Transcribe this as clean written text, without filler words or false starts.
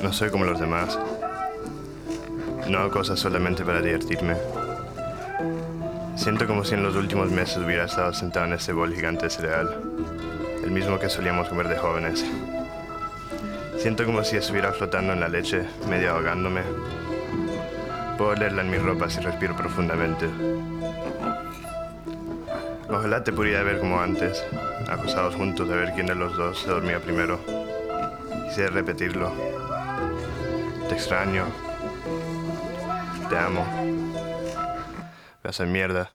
No soy como los demás. No hago cosas solamente para divertirme. Siento como si en los últimos meses hubiera estado sentado en este bol gigante de cereal, el mismo que solíamos comer de jóvenes. Siento como si estuviera flotando en la leche, medio ahogándome. Puedo olerla en mi ropa si respiro profundamente. Ojalá te pudiera ver como antes, acostados juntos a ver quién de los dos se dormía primero. Quisiera repetirlo. Te extraño. Te amo. Me hacen mierda.